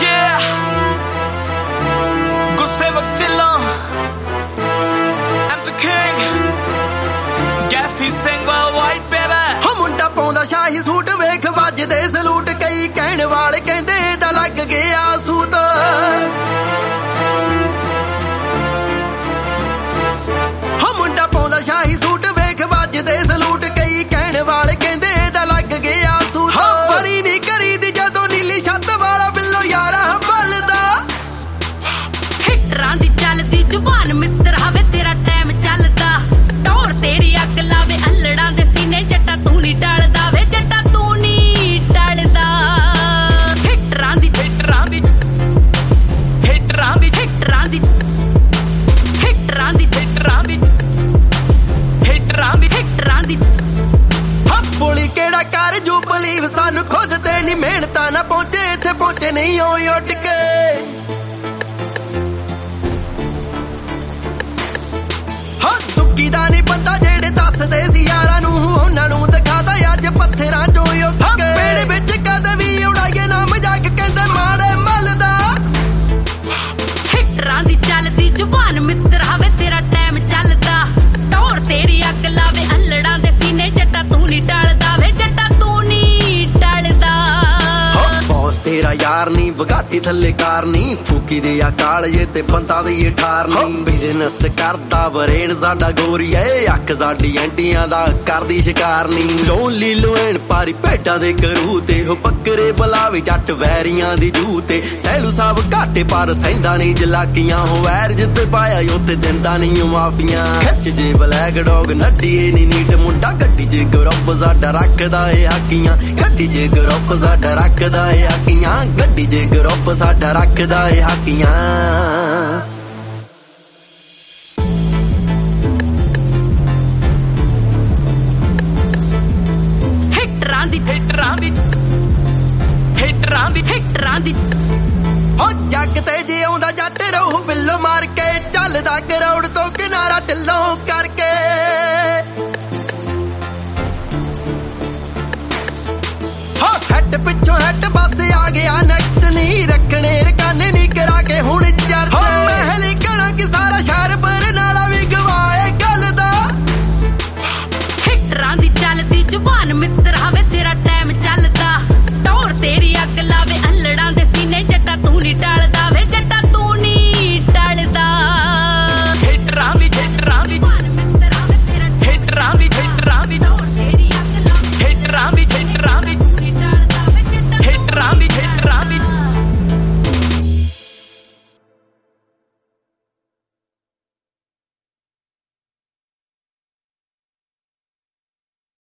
Yeah, ਗੁੱਸੇਵਕ Dhillon, I'm the king, Gaffy Singh worldwide baby। ਹੋ ਮੁੰਡਾ ਪਾਉਂਦਾ ਸ਼ਾਹੀ ਸੂਟ ਵੇਖ ਵੱਜਦੇ ਸਲੂਟ, ਕਈ ਕਹਿਣ ਵਾਲੇ ਕਹਿੰਦੇ ਏਡਾ ਲੱਗ ਗਿਆ ਸੂਤ। ਹੋ ਮੁੰਡਾ ਪਾਉਂਦਾ ਸ਼ਾਹੀ ਸੂਟ ਵੇਖ ਵੱਜਦੇ ਸਲੂਟ, ਕਈ ਕਹਿਣ ਵਾਲੇ ਕਹਿੰਦੇ ਏਡਾ ਲੱਗ ਗਿਆ ਸੂਤ। ਵਰੀ ਨਹੀਂ ਕਰੀਦੀ ਜਦੋਂ ਨੀਲੀ ਛੱਤ ਵਾਲਾ ਬਿੱਲੋ ਯਾਰਾਂ ਬਲਦਾ। ਹਿੱਟਰਾਂ ਦੀ ਚੱਲਦੀ ਜ਼ੁਬਾਨ ਮਿੱਤਰ ਹਵੇ ਤੇਰਾ ਟਾਈਮ ਚੱਲਦਾ। ਟੌਰ ਤੇਰੀ ਅੱਗ ਲਾਵੇ ਅਲੜਾਂ ਦੇ ਸੀਨੇ, ਜੱਟਾ ਤੂੰ ਨਹੀਂ ਟਲਦਾ ਵੇ, ਜੱਟਾ ਤੂੰ ਨਹੀਂ ਟਲਦਾ। ਹਿੱਟਰਾਂ ਦੀ ਹਿੱਟਰਾਂ ਦੀ ਹਿੱਟਰਾਂ ਦੀ ਹਿੱਟਰਾਂ ਦੀ ਹਿੱਟਰਾਂ ਦੀ ਹਿੱਟਰਾਂ ਦੀ ਹਿੱਟਰਾਂ ਦੀ ਹਿੱਟਰਾਂ ਦੀ ਬੋਲੀ ਕਿਹੜਾ ਕਰ ਜੂ ਬਲੀਵ, ਸਾਨੂੰ ਖੁਦ ਤੇ ਨਹੀਂ ਮਿਹਨਤਾਂ ਨਾ ਪਹੁੰਚੇ, ਇੱਥੇ ਪਹੁੰਚੇ ਨਹੀਂ ਹੋਈ ਉੱਡ ਕੇ। ਹਾਂ ਦੁੱਕੀ ਦਾ ਨਹੀਂ ਬੰਦਾ ਜਿਹੜੇ ਦੱਸਦੇ ਸੀ ਯਾਰਾਂ ਨੂੰ, ਉਹਨਾਂ ਨੂੰ ਦਿਖਾਦਾ ਅੱਜ ਪੱਥਰਾਂ ਚੋਂ ਉੱਗ ਕੇ। ਪੇੜ ਵਿੱਚ ਕਦੇ ਵੀ ਉਡਾਈਏ ਨਾ ਮਜ਼ਾਕ, ਕਹਿੰਦੇ ਮਾੜੇ ਮੱਲ ਦਾ। ਹਿੱਟਰਾਂ ਦੀ ਚੱਲਦੀ ਜ਼ੁਬਾਨ ਮਿੱਤਰ ਹਵੇ ਤੇਰਾ ਟਾਈਮ ਚੱਲਦਾ। ਟੌਰ ਤੇਰੀ ਅੱਗ ਲਾਵੇ ਅਲੜਾਂ ਦੇ ਸੀਨੇ, ਜੱਟਾ ਤੂੰ ਨਹੀਂ ਟਲਦਾ ਵੇ, ਜੱਟਾ ਤੂੰ ਨਹੀਂ ਟਲਦਾ। ਬੌਸ ਤੇਰਾ ਯਾਰ ਨਹੀਂ ਬਗਾਟੀ ਥੱਲੇ ਕਾਰ ਨਹੀਂ, ਫੂਕੀ ਦੇ ਆ ਕਾਲਜੇ ਤੇ ਬੰਦਾ ਦੀ ਠਾਰ ਨਹੀਂ। ਬਿਜ਼ਨਸ ਕਰਦਾ ਬਰੇਨ ਸਾਡਾ ਗੋਰੀਏ, ਅੱਖ ਸਾਡੀ ਐਂਟੀਆਂ ਦਾ ਕਰਦੀ ਸ਼ਿਕਾਰ ਨਹੀਂ। ਲੋਨਲੀ ਲੋਇਣ ਪਾਰੀ ਭੇਡਾਂ ਦੇ ਕਰੂ ਤੇ, ਹੋ ਬੱਕਰੇ ਬੁਲਾਵੇ ਜੱਟ ਵੈਰੀਆਂ ਦੀ ਜੂ ਤੇ। ਸਹਿਲੂ ਸਾਹਿਬ ਘਾਟੇ ਪਰ ਸਹਿੰਦਾ ਨਹੀਂ ਜਲਾਕੀਆਂ, ਹੋ ਵੈਰ ਜਿੱਤੇ ਪਾਇਆ ਉੱਤੇ ਦਿੰਦਾ ਨਹੀਂ ਮਾਫੀਆਂ। ਖਿੱਚ ਜੇ ਬਲੈਕ ਡੌਗ ਨੱਡੀਏ ਨੀ ਨੀਟ ਮੁੰਡਾ, ਗੱਡੀ ਜੇ ਗਰੁੱਪ ਸਾਡਾ ਰੱਖਦਾ ਏ ਹਾਕੀਆਂ। ਗੱਡੀ ਜੇ ਗਰੁੱਪ ਸਾਡਾ ਰੱਖਦਾ ਏ ਹਾਕੀਆਂ, ਗੱਡੀ ਜੇ ਗਰੁੱਪ ਸਾਡਾ ਰੱਖਦਾ ਏ ਹਾਕੀਆਂ। ਹਿੱਟਰਾਂ ਦੀ ਹਿੱਟਰਾਂ ਦੀ ਹਿੱਟਰਾਂ ਦੀ ਹਿੱਟਰਾਂ ਦੀ ਹੋ ਜੱਗ ਤੇ ਜੇ ਆਉਂਦਾ ਜੱਟ ਰਹੂ ਬਿੱਲੋ ਮਾਰ ਕੇ, ਚੱਲਦਾ ਕਰੋੜ ਤੋਂ ਕਿਨਾਰਾ ਢਿੱਲੋਂ ਕਰਕੇ। ਹੋ ਹੈਡ ਪਿੱਛੋਂ ਹੈਡ ਬਸ